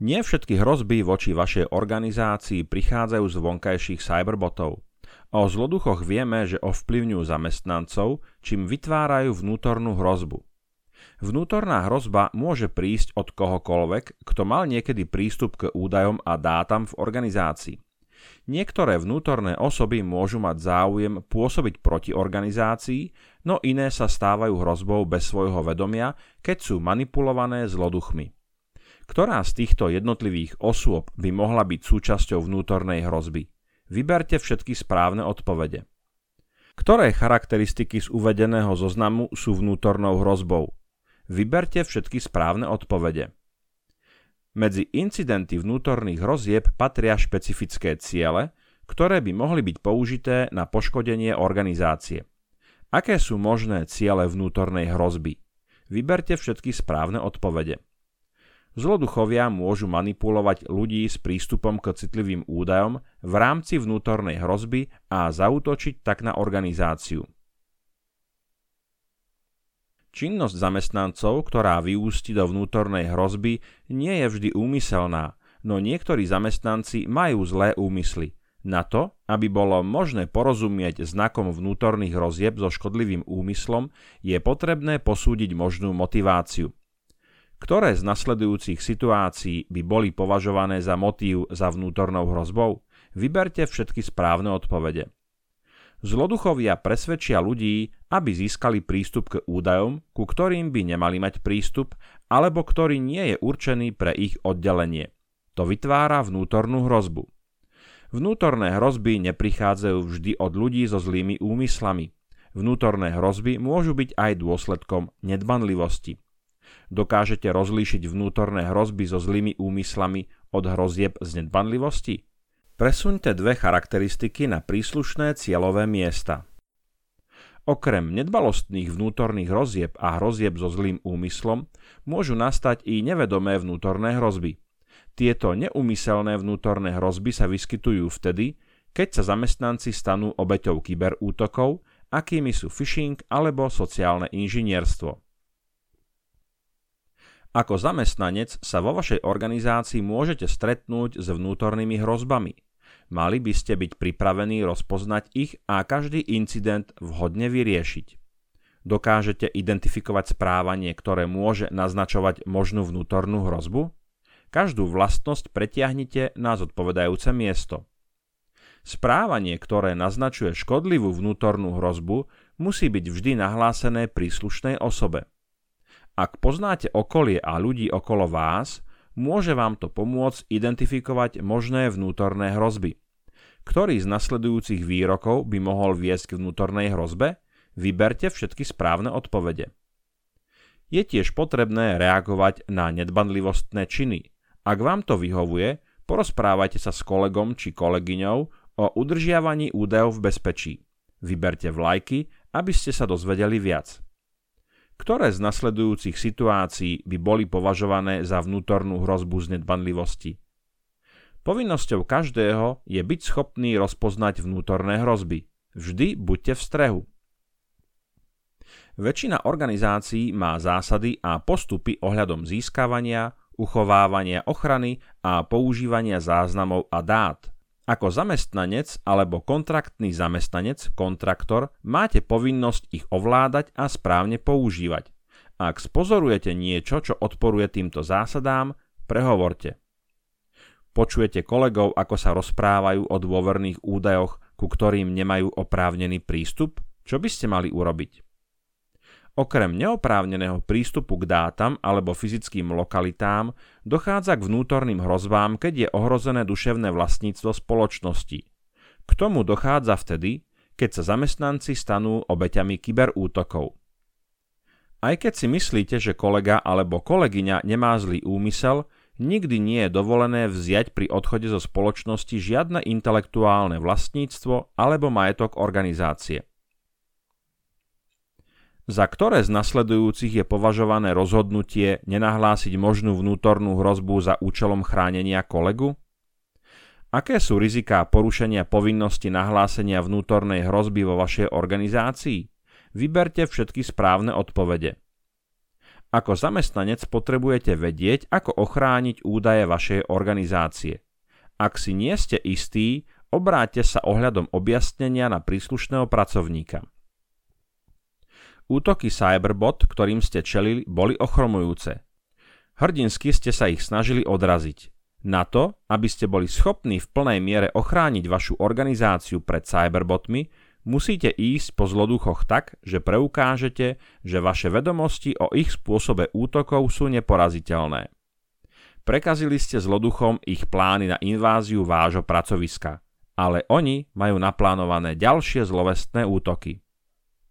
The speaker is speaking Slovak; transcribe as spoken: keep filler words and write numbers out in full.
Nie všetky hrozby voči vašej organizácii prichádzajú z vonkajších cyberbotov. O zloduchoch vieme, že ovplyvňujú zamestnancov, čím vytvárajú vnútornú hrozbu. Vnútorná hrozba môže prísť od kohokoľvek, kto mal niekedy prístup k údajom a dátam v organizácii. Niektoré vnútorné osoby môžu mať záujem pôsobiť proti organizácii, no iné sa stávajú hrozbou bez svojho vedomia, keď sú manipulované zloduchmi. Ktorá z týchto jednotlivých osôb by mohla byť súčasťou vnútornej hrozby? Vyberte všetky správne odpovede. Ktoré charakteristiky z uvedeného zoznamu sú vnútornou hrozbou? Vyberte všetky správne odpovede. Medzi incidenty vnútorných hrozieb patria špecifické ciele, ktoré by mohli byť použité na poškodenie organizácie. Aké sú možné ciele vnútornej hrozby? Vyberte všetky správne odpovede. Zloduchovia môžu manipulovať ľudí s prístupom k citlivým údajom v rámci vnútornej hrozby a zaútočiť tak na organizáciu. Činnosť zamestnancov, ktorá vyústi do vnútornej hrozby, nie je vždy úmyselná, no niektorí zamestnanci majú zlé úmysly. Na to, aby bolo možné porozumieť znakom vnútorných hrozieb so škodlivým úmyslom, je potrebné posúdiť možnú motiváciu. Ktoré z nasledujúcich situácií by boli považované za motív za vnútornou hrozbou? Vyberte všetky správne odpovede. Zloduchovia presvedčia ľudí, aby získali prístup k údajom, ku ktorým by nemali mať prístup, alebo ktorý nie je určený pre ich oddelenie. To vytvára vnútornú hrozbu. Vnútorné hrozby neprichádzajú vždy od ľudí so zlými úmyslami. Vnútorné hrozby môžu byť aj dôsledkom nedbanlivosti. Dokážete rozlíšiť vnútorné hrozby so zlými úmyslami od hrozieb z nedbanlivosti? Presuňte dve charakteristiky na príslušné cieľové miesta. Okrem nedbalostných vnútorných hrozieb a hrozieb so zlým úmyslom môžu nastať i nevedomé vnútorné hrozby. Tieto neúmyselné vnútorné hrozby sa vyskytujú vtedy, keď sa zamestnanci stanú obeťou kyberútokov, akými sú phishing alebo sociálne inžinierstvo. Ako zamestnanec sa vo vašej organizácii môžete stretnúť s vnútornými hrozbami. Mali by ste byť pripravení rozpoznať ich a každý incident vhodne vyriešiť. Dokážete identifikovať správanie, ktoré môže naznačovať možnú vnútornú hrozbu? Každú vlastnosť pretiahnite na zodpovedajúce miesto. Správanie, ktoré naznačuje škodlivú vnútornú hrozbu, musí byť vždy nahlásené príslušnej osobe. Ak poznáte okolie a ľudí okolo vás, môže vám to pomôcť identifikovať možné vnútorné hrozby. Ktorý z nasledujúcich výrokov by mohol viesť k vnútornej hrozbe? Vyberte všetky správne odpovede. Je tiež potrebné reagovať na nedbanlivostné činy. Ak vám to vyhovuje, porozprávajte sa s kolegom či kolegyňou o udržiavaní údajov v bezpečí. Vyberte vlajky, aby ste sa dozvedeli viac. Ktoré z nasledujúcich situácií by boli považované za vnútornú hrozbu z nedbanlivosti? Povinnosťou každého je byť schopný rozpoznať vnútorné hrozby. Vždy buďte v strehu. Väčšina organizácií má zásady a postupy ohľadom získavania, uchovávania ochrany a používania záznamov a dát. Ako zamestnanec alebo kontraktný zamestnanec, kontraktor, máte povinnosť ich ovládať a správne používať. Ak spozorujete niečo, čo odporuje týmto zásadám, prehovorte. Počujete kolegov, ako sa rozprávajú o dôverných údajoch, ku ktorým nemajú oprávnený prístup? Čo by ste mali urobiť? Okrem neoprávneného prístupu k dátam alebo fyzickým lokalitám dochádza k vnútorným hrozbám, keď je ohrozené duševné vlastníctvo spoločnosti. K tomu dochádza vtedy, keď sa zamestnanci stanú obeťami kyberútokov. Aj keď si myslíte, že kolega alebo kolegyňa nemá zlý úmysel, nikdy nie je dovolené vziať pri odchode zo spoločnosti žiadne intelektuálne vlastníctvo alebo majetok organizácie. Za ktoré z nasledujúcich je považované rozhodnutie nenahlásiť možnú vnútornú hrozbu za účelom chránenia kolegu? Aké sú riziká porušenia povinnosti nahlásenia vnútornej hrozby vo vašej organizácii? Vyberte všetky správne odpovede. Ako zamestnanec potrebujete vedieť, ako ochrániť údaje vašej organizácie. Ak si nie ste istí, obráťte sa ohľadom objasnenia na príslušného pracovníka. Útoky Cyberbot, ktorým ste čelili, boli ochromujúce. Hrdinsky ste sa ich snažili odraziť. Na to, aby ste boli schopní v plnej miere ochrániť vašu organizáciu pred cyberbotmi, musíte ísť po zloduchoch tak, že preukážete, že vaše vedomosti o ich spôsobe útokov sú neporaziteľné. Prekazili ste zloduchom ich plány na inváziu vášho pracoviska, ale oni majú naplánované ďalšie zlovestné útoky.